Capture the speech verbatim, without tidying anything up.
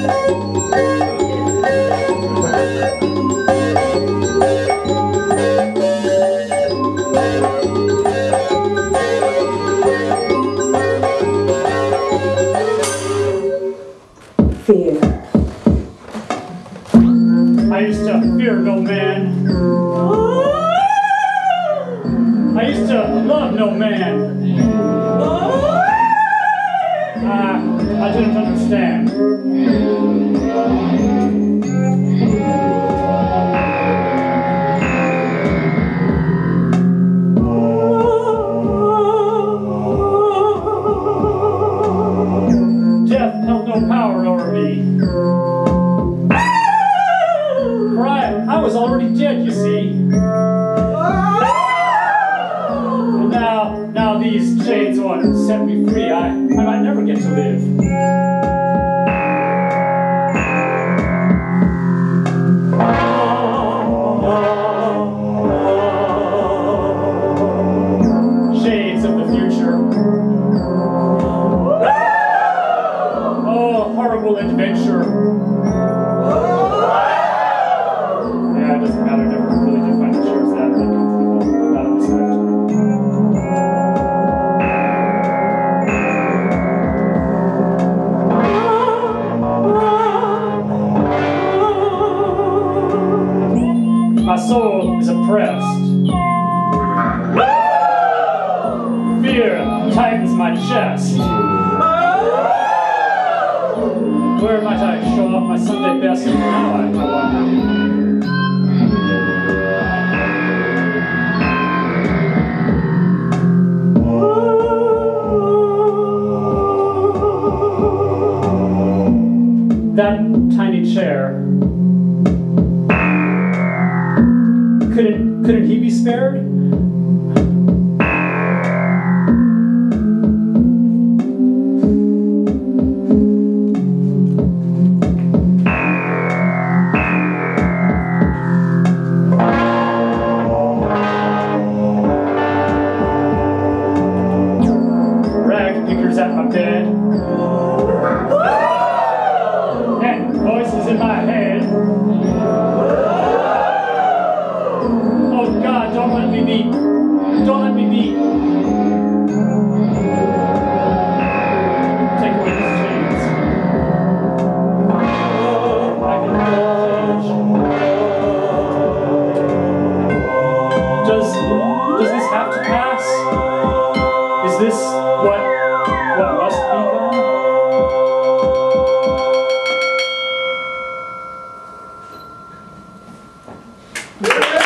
Fear. I used to fear no man. I used to love no man. Ah, I didn't understand. Death held no power over me. For I, I was already dead, you see. And now, now these chains want to set me free. I, I might never get to live. Shades of the future. Oh, horrible adventure. Yeah, it doesn't matter. I never really did find the shirts that uncomfortable. Not in this lifetime. My soul is oppressed. Fear tightens my chest. Where might I show off my Sunday best now, I, I wonder? That tiny chair. Couldn't, couldn't he be spared? Rag pickers at my bed. And voices in my head. Oh God, don't let me be. Don't let me be. Take away these chains. I can change. Does does this have to pass? Is this what what must be done?